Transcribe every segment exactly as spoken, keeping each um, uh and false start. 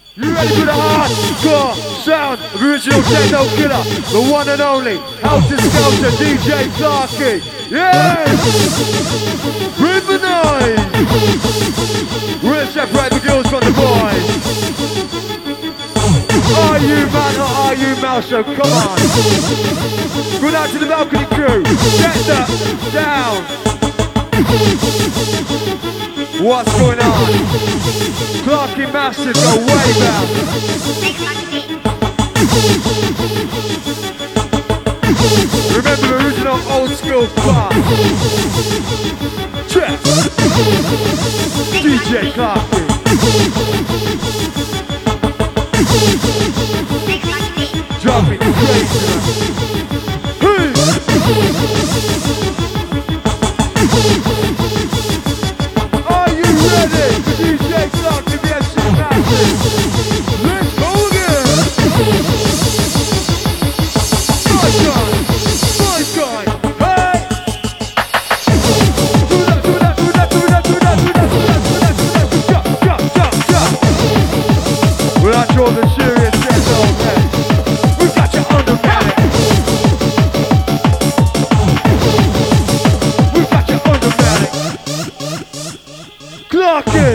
You ready for the hardcore sound of original techno killer, the one and only Helter Skelter D J Clarky? Yes! Bring the noise! We're gonna separate the girls from the boys. Are you man or are you mouse? So come on. Go down to the balcony crew. Get the down. What's going on? Clarky Massive go way back. Remember the original old school bar. Check. D J Clarky. Dropping crazy. Hey. Are you ready for D J Clarky to get shit massive? Let's go again. My God, my God, hey. Do that, do that, do that, do that, do that, do that, do that, do that, do that, jump, jump, jump, jump. Well, that's all the serious shit, okay. We got you under panic. We got you under panic. Clarky.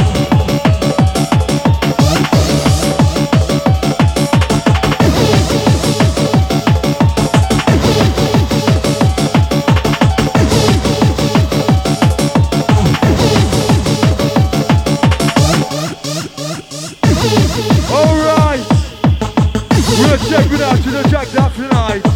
Alright. We're gonna check it out to the jack up tonight.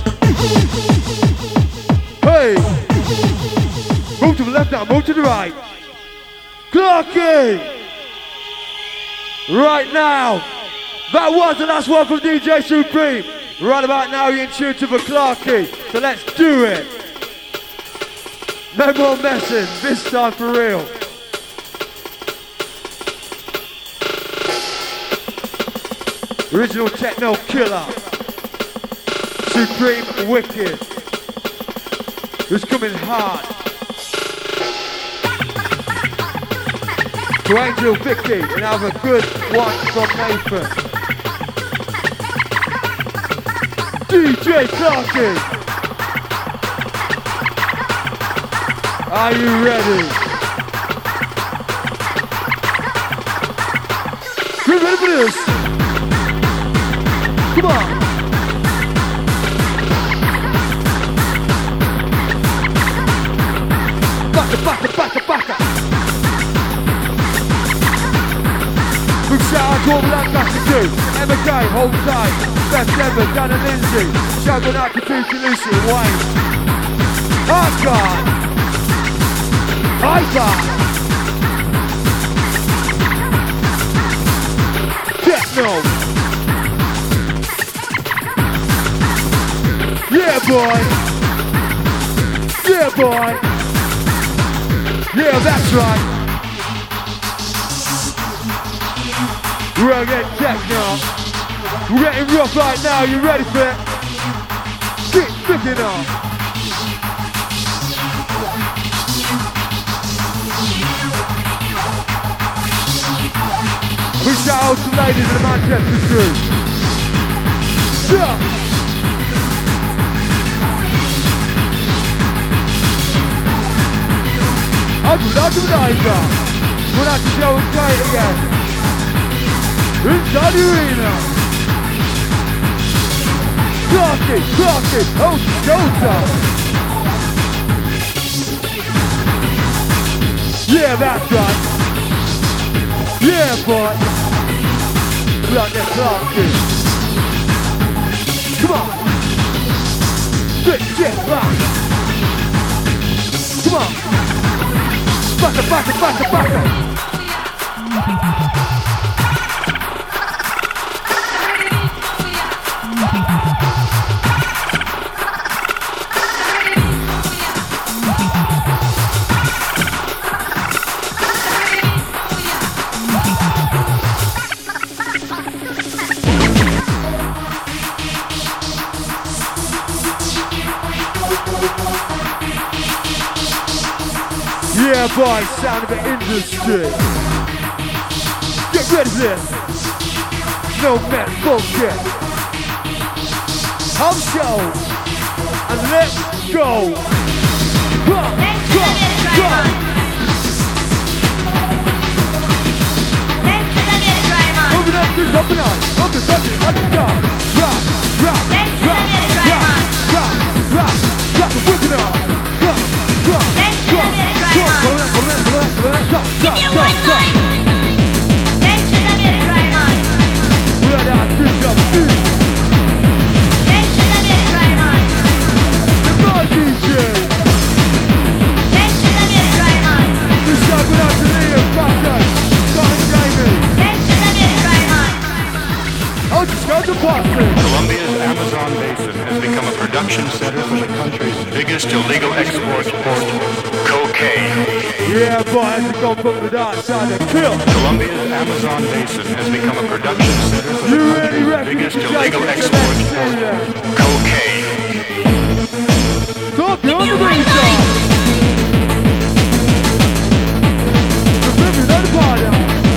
Hey. Move to the left now, move to the right. Clarky! Right now, that was the last one from D J Supreme. Right about now, you're in tune to the Clarky. So let's do it. No more messing, this time for real. Original techno killer. Supreme Wicked. Who's coming hard. To Angel Vicky and have a good one from Nathan. D J Clarky. Are you ready? You ready for this? Come on. Baka, baka, baka, baka. Big shout out to all that got to do. Emma Gay, hold tight. Best ever, Dan and Lindsay. Shout out to Katusha, Lucy, and Wayne. Hard guard. High guard. Techno. Yeah, boy. Yeah, boy. Yeah, that's right. We're gonna get techno. We're getting rough right now. You ready for it? Get picking up. We shout out to ladies in the Manchester crew. Yeah. I'll do that, do that, we'll have to show it tight again. Inside the arena. Clarky, Clarky, oh, Skelter. Yeah, that's right. Yeah, boy. Like that Clarky. Come on. Get, get, rock. Come on. Baka, baka, baka, baka. Yeah, boy, sound of the industry. Get Ready for this? No man bullshit. House show. And let's go. Go, go, go. Moving up to up and on. Up and up and up and down. Rock, rock, rock, rock, rock, rock, rock. Whip it up. Go, go, go, go. Go, go, go, go, go, go, go, go. We're down to the beat. The God D J. This time we're out to Liam, Father, Scott and Jamie. I'll just go to Boston. Colombia's Amazon basin has become a production center for the country's biggest illegal export port, cocaine. Yeah, boy, as we go from the dark side and kill. Colombia's Amazon basin has become a production center for You the ready, country's ready? biggest You illegal ready? export port, Yeah. cocaine. Stop the other way, John. The river, not the bottom.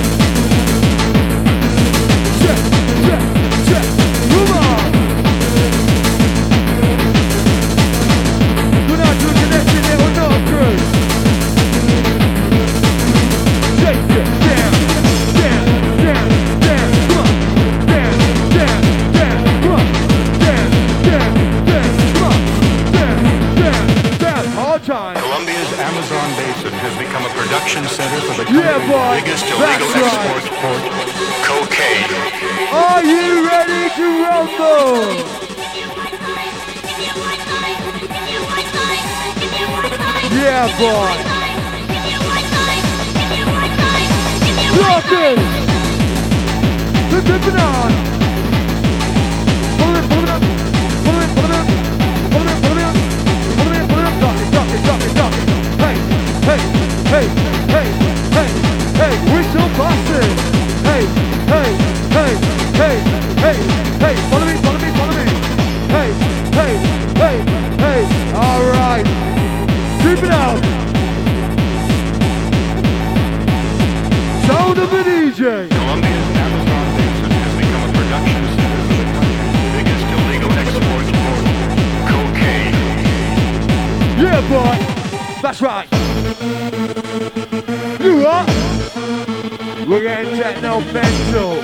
Check, check, check. Come on. We're not doing connection there or no crew. Shake it, down, down, down, down. Come on. Down, down, down. Come on. Down, down, down. Come on. Down, down, down. Hard time. Colombia's Amazon basin has become a production center for the Yeah, country's boy. biggest That's illegal right. export port, cocaine. Are you ready to rumble? Yeah, boy. Lock it. Flip it on. Pull it, pull it up. Pull it, pull it up. Pull it, pull it up. Pull it, pull it up. Duck it, duck it, duck it, duck it. Hey, hey, hey, hey, hey, hey. We're still busting. Hey, hey, hey, hey, hey, hey. Follow me, follow me, follow me. Hey, hey, hey, hey. All right. Keep it out. Sound of the D J. Colombia's Amazon basin has become a production center for the country's biggest illegal export port, cocaine. Yeah, boy. That's right. You up? We're getting techno mental.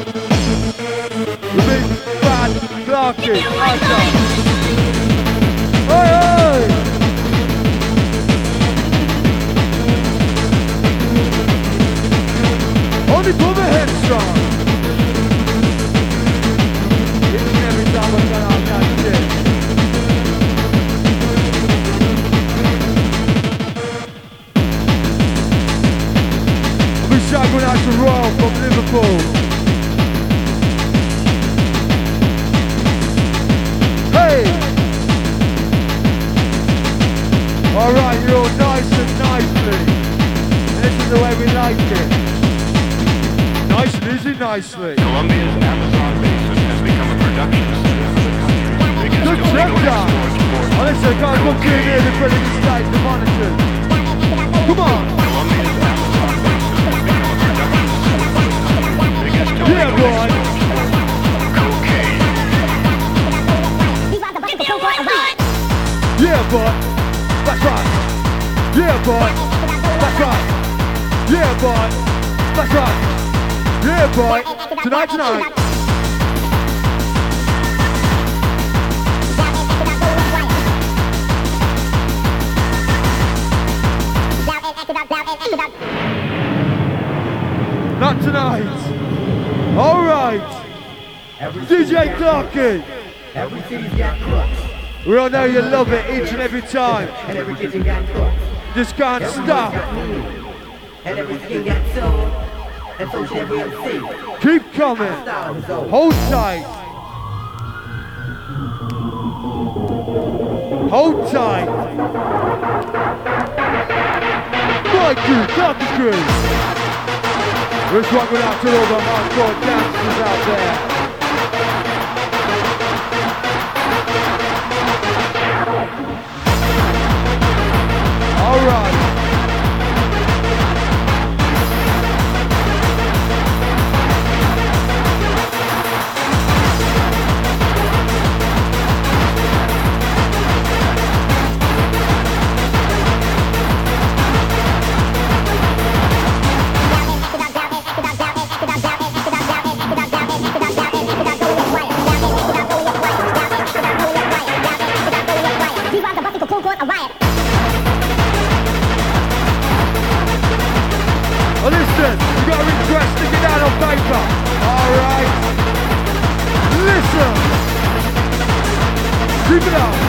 The big bad Clarky. Awesome. Hey, hey. Only pull the headstrong. Each and every time we're going on that shit. We shot going out to Royal from Liverpool. Hey! Alright, you're all nice and nicely. This is the way we like it. Nice and easy, nicely. Colombia's Amazon basin has become a production center for the country's biggest Good check, illegal guys. export port, Oh, listen, I can't come through here to bring the state, the monitors. Come on. Colombia's Amazon basin has become a production center for the country's biggest Yeah, illegal boy. export port, cocaine. Yeah, boy. That's right. Yeah, boy. That's right. Yeah, boy. That's right. Yeah, boy. Tonight, tonight. Not tonight. All right. D J Clarky. Every city's got crooks, We all know you love it each and every time. and every kitchen got crooks. Just can't Every stop. got mean, and every skin got soul, and so should every M C. Keep coming. Style is old. Hold tight. Hold tight. My crew, Clarky crew. This one went out to all the hardcore dancers out there. All right. Alright. Listen. Keep it up.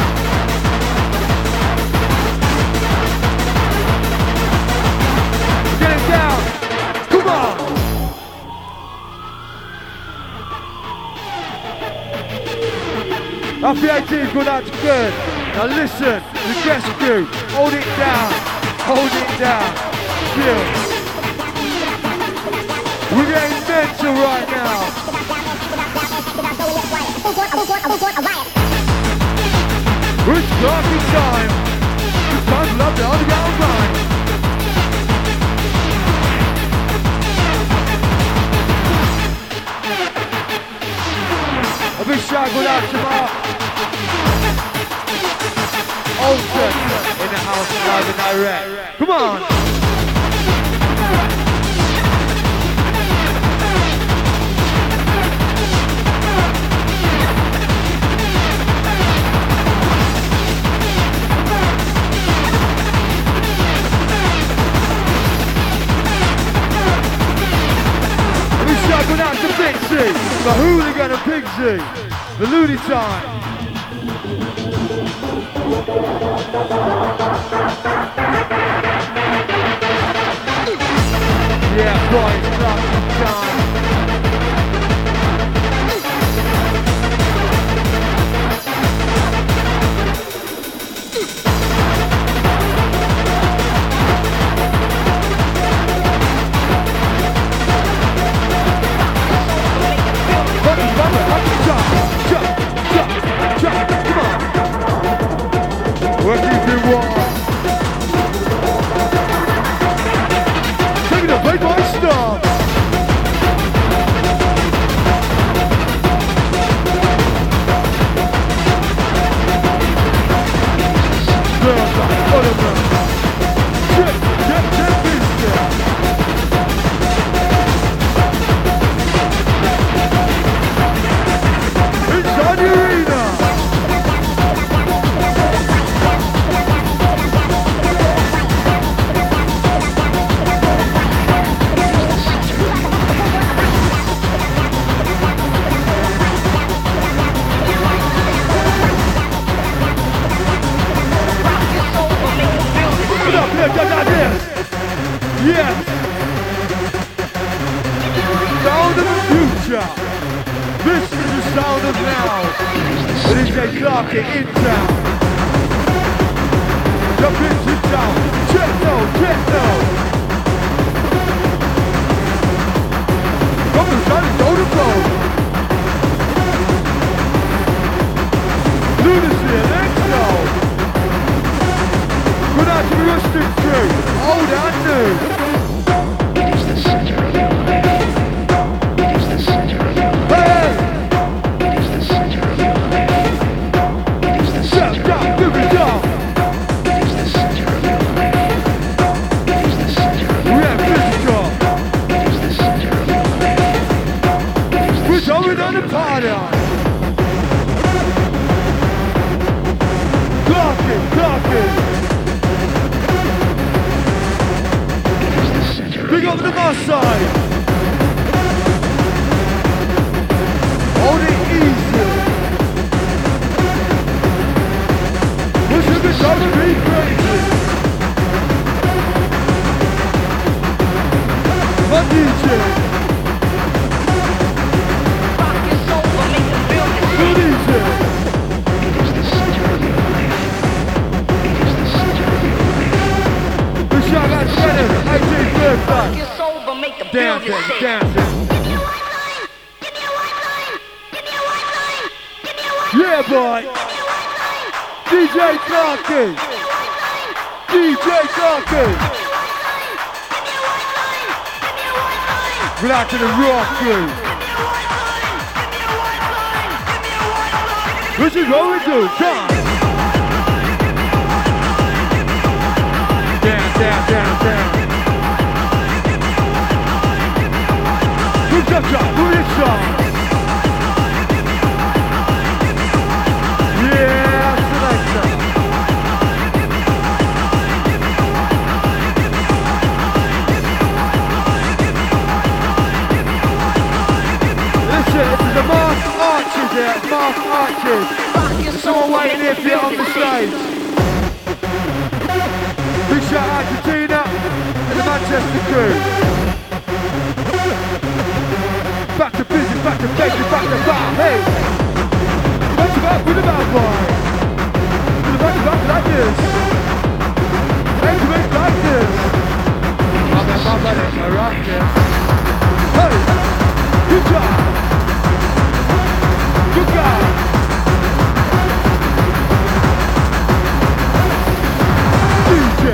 Get it down. Come on. Off the eighteen's good, that's good. Now listen, the guest crew, hold it down, hold it down. Chill. We're getting mental right now. It's talking time. It's time to love the underground grind. A big shout goes out to Mark Olsen in the house live and direct. Come on! A big shout goes out to Pixie, the hooligan of Pixie, the Looney time. Yeah, boy, it's talking time. Buddy, buddy, buddy, jump, jump, jump, jump, come on. What do you want? Take it up, play boy, stop. Check, check, check this down. It's on the arena. Put up here, get out here. Yes. Sound of the future. This is the sound of now. It is a clock in town. Jump into town. Techno, techno. Come to Johnny Vodafone. Lunacy, let's go. Good out to the rustic crew. Old and new. It is the center of your life. It is the center of your life. Hey! It is the center of your life. It is the Shut center up, of your give it life. up. It is the center of your life. It is the center of We your have life. physical. It is the center of your life. It is the We're center going of on the your party. life. Clock it, clock it. It is the center of Big your up the life. boss side. Hold it easy. Push it beside the beat crazy. My D J. Good D J. It is the center of your life. It is the center of your life. The shot got Shannon. eighteen thirty-five. Your soul will make the Dancing, building shake. dancing. Yeah, boy. D J Clarky. D J Clarky. We're out to the rock crew. This is what we do. Come on. Down, down, down, down. Good job, job. Good job. Yeah, selector. Shit, this is the Masked Archers here, Masked Archers. There's someone waiting here for you on the stage. Big shout out to Tina and the Manchester crew. Back to business, back to basics, back to bar, hey! Back to back with the bad boy. Back to back like this. Back to back like this. I'm a mama, that's a rocket. Hey! Good job! Good guy! D J!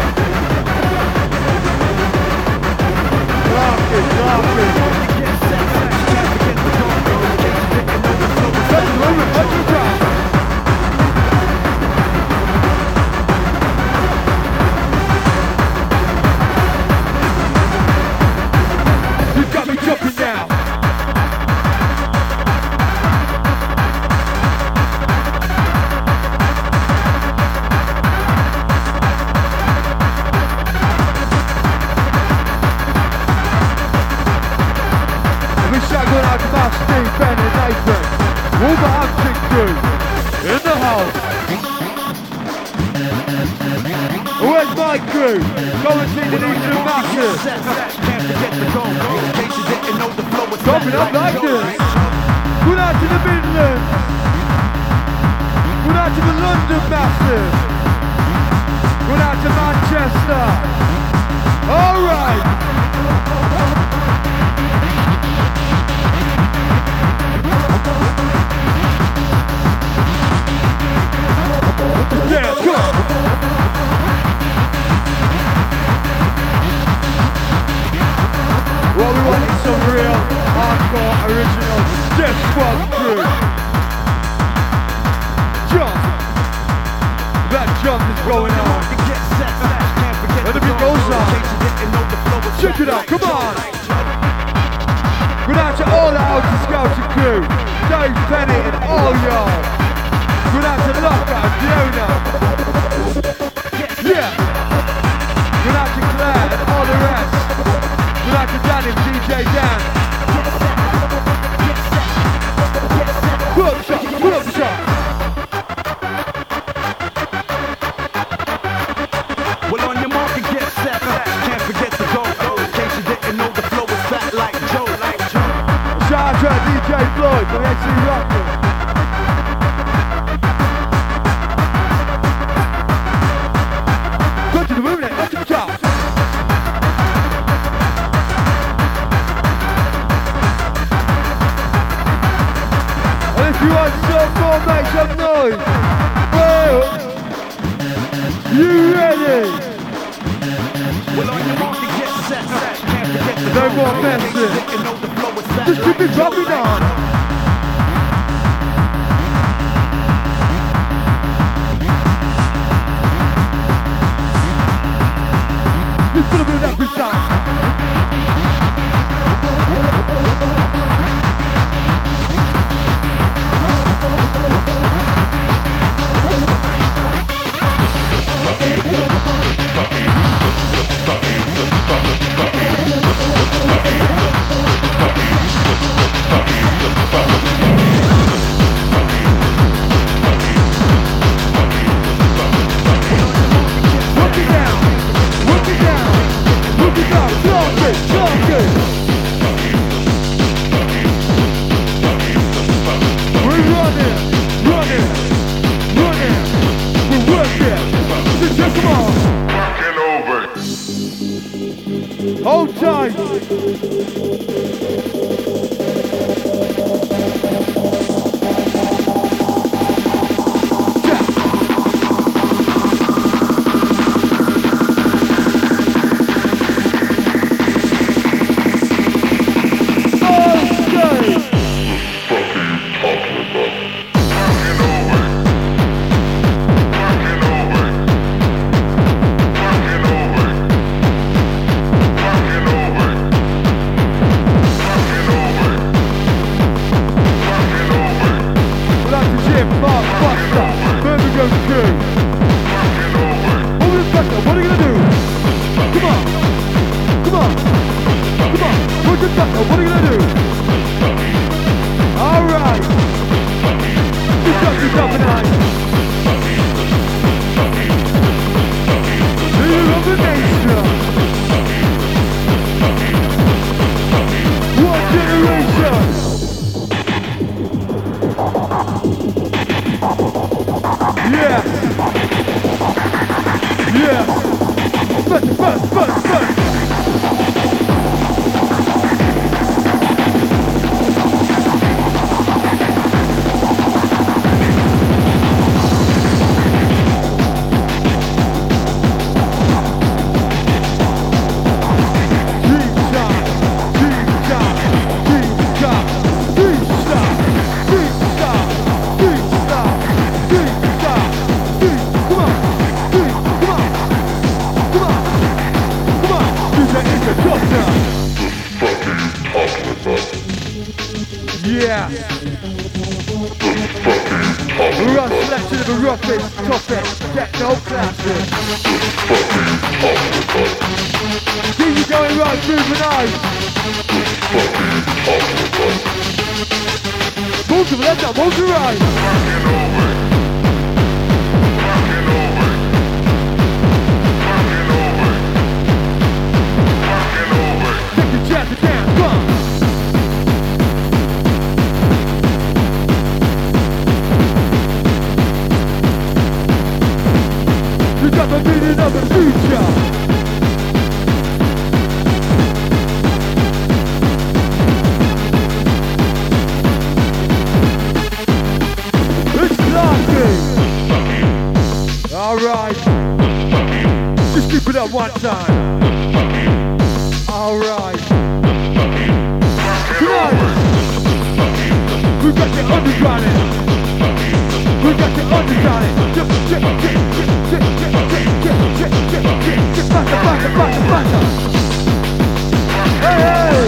Rock it, rock it! Let's move it, let's go! You got me jumping now! Steve, Ben and Nathan, Wolverhampton crew, in the house. Where's my crew? Go and see the Eastern Masters. Dropping up like this. Good out to the Midlands. Good out to the London Masters. Good out to Manchester. Alright. Yeah, go! Well, we wanted some real hardcore original Death Squad crew. Jump! That jump is going on. And the beat goes on. Check it out, come on! Good out to all the Outer Scouting crew. Dave Penny and all y'all. Good out to Lockout, Fiona. Yeah. Good out to Claire and all the rest. Good out to Danny, D J Dan. Pull up the shot, pull up the shot. Well, on your mark and get set. Can't forget to go. In case you didn't know, the flow is fat like Joe. Shout out to D J Floyd from X C Rocker. You want some more, make some noise. Well, you ready? Well, on your mark and get set. Can't forget to no more messing. Just keep it dropping on. Just put a bit of that beside. Work it down, work it down, work it down. Recognize. Leader of the nation. One generation. Yeah. Yeah. First, first, first, first. Yeah. Rough selection of the roughest, toughest, techno classic. See you going right through the night. Move to the left now, move to the right. Take your chance again, come on. You got the meaning of the future. It's Clarky. Alright. Just keep it up one time. Alright. Tonight. We got the underground. We got the underground. Bata, bata, bata, bata. Hey, hey.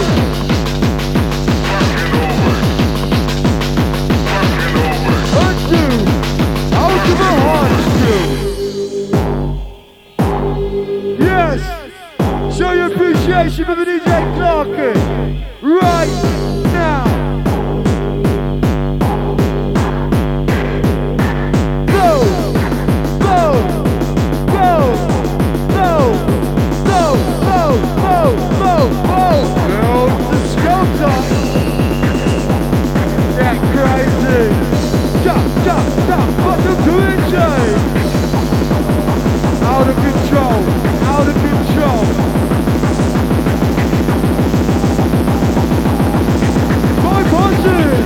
Undo. Out of the heart, yes. Show your appreciation for the D J Clarky. Right now. Go. Go. Go. Go. Go. Go. Go. Go. Go. Build the sculptor. Get crazy. Stop, stop, stop. What you doing, Jay? Out of control. Out of control. My punches.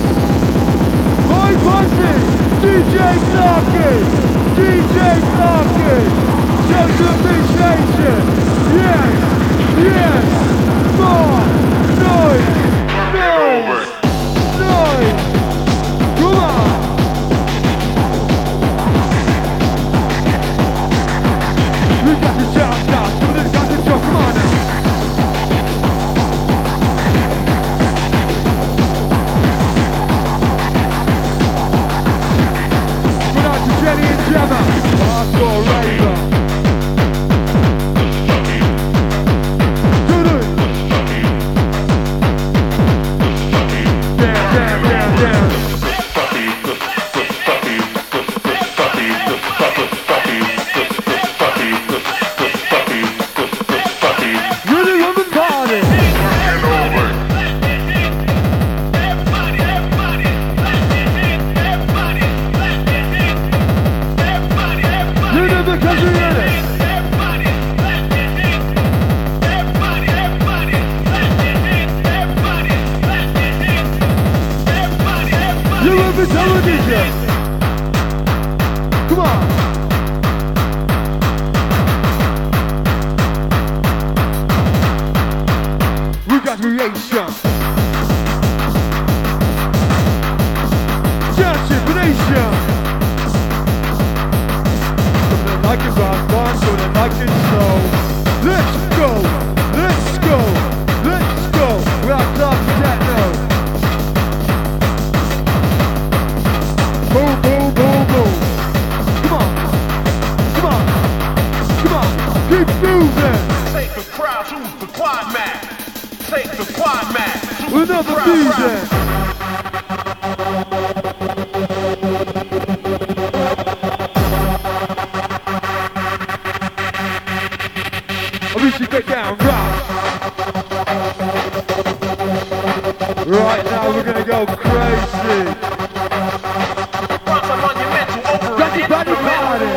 My punches. D J Clarky. D J Clarky. Show your appreciation. Yes. Yes. More. Noise. Noise. Noise. Come on. We got the shout down. Somebody's got the job. Come on now. Good night to Jenny and Gemma. Hardcore raver. Damn, damn, damn, damn. Really loving party. You know because you're in it. You love the television. Come on. We got creation. Championship nation. Something like it rock, one, something like it slow. Let's go. Let's go. Let's go. We're Clarky Techno. Boom, boom, boom, boom. Come on. Come on. Come on. Keep moving. Take the crowd to the quad mat. Take the quad mat. Another music. gonna go crazy. Rock a monumental over an Daddy, daddy, party.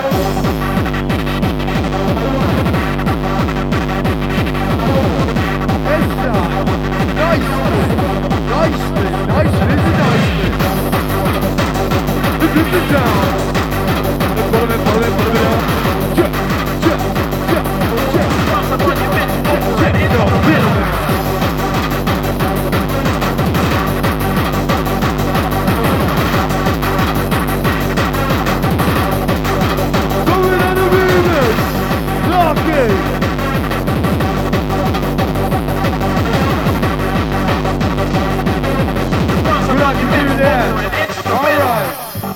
Inside. Nicely. Nicely. Nicely. This is nicely. This is down. Follow me, follow me, follow me down. Check, check, check, check. Rock a monumental over an No, instrumental. Going on the remix. Lucky. We'd like to do that. Alright.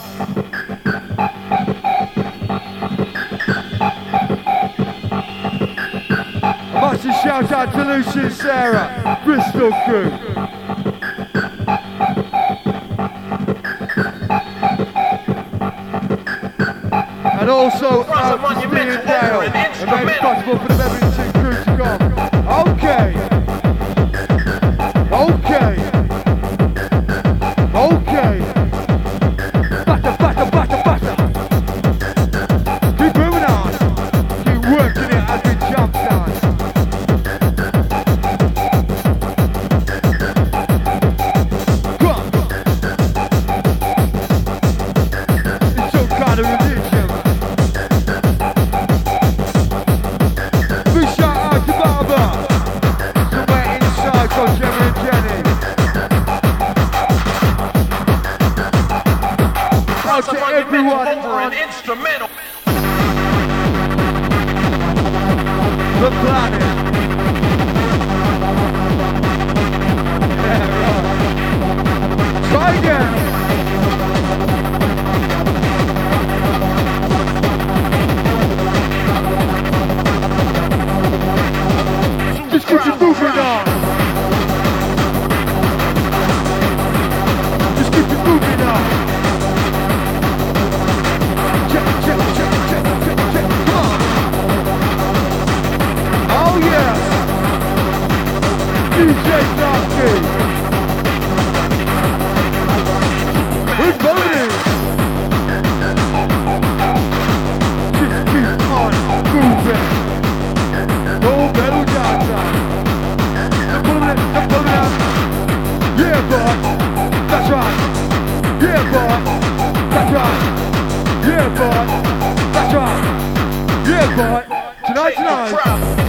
A massive shout out to Lucy and Sarah, Bristol crew. And also out to Steve and Dale, and made it possible for the Medicine crew to come. Okay. Okay. Okay. Batter, batter, batter, batter. Keep moving on. Keep working it as we jump down. Come on. It's some kind of religion. Big shout out to Barbara. Somewhere inside from Gemma and Jenny. Out to everyone Over on an instrumental. the planet. Yeah, right. Try again. Just keep it moving on. Just keep it moving on. Check, check, check, check, check, check, come on. Oh yeah. D J Darky. We're voting. Just keep on moving. No metal data. They're pulling it, they're pulling it out. Yeah, boy. That's right. Yeah, boy. That's right. Yeah, boy. That's right. Yeah, boy. Tonight, tonight.